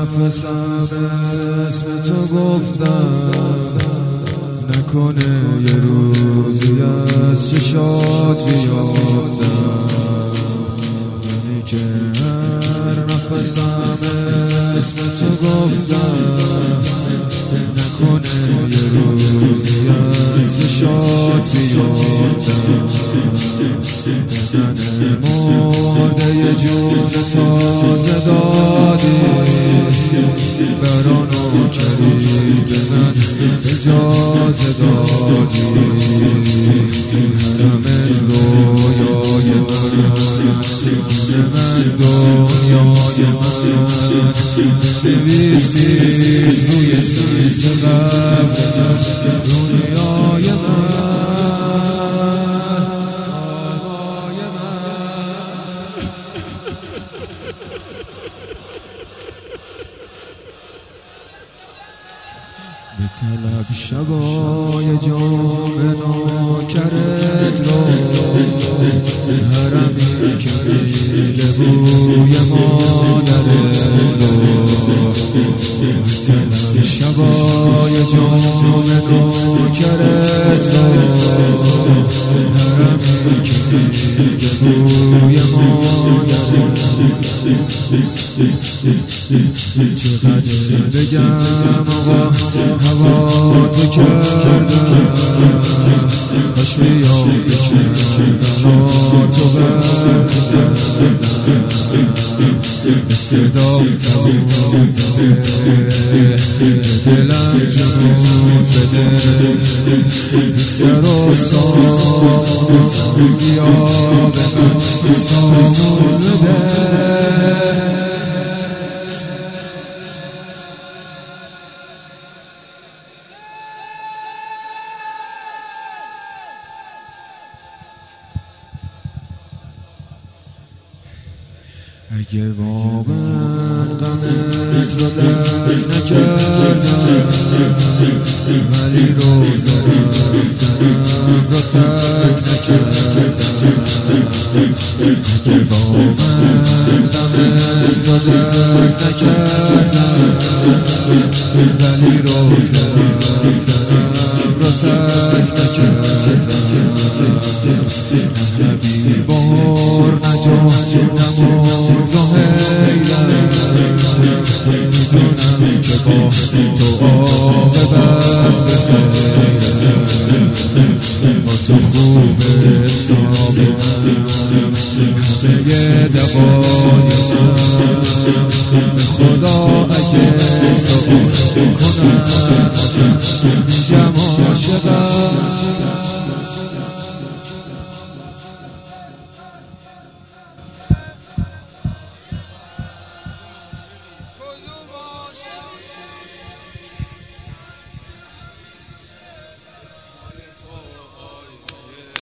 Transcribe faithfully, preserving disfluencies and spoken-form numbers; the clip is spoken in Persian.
نفسم اسم تو گفتم، نکنه یه روزی از چشات بیافتم. یعنی که هر نفسم اسم تو گفتم، نکنه یه روزی از چشات بیافتم. من مرده یه جون تازه دادی، برانو کرید به من اجازه دادی. حرمت رویای من، من دنیای من، نویسید روی سیز قبر دنیای من. به طلب شبای جام نوکرت رو، حرمی که میده بوی مادرت رو. به طلب شبای جام نوکرت رو، حرمی که میده بوی مادرت رو. چقدر بگم آقا هوا تو کردم، کاش بیام بکردم تو بردم. به صدام تموم بده، دلم جنون بده. سر و سامون بیا به من سامون بده. اگه واقعا غمت رو درک نکردم، ولی روزه رفتنم رو ترک نکردم. اگه واقعا غمت رو درک نکردم، ولی روزه رفتنم رو ترک نکردم. نبی بار نجات نماز و حیرت، میدونم که با تو عاقبت بخیره. با تو خوب حسابم همه دقای من. به خدا اگه سوال کنم میگم عاشقم.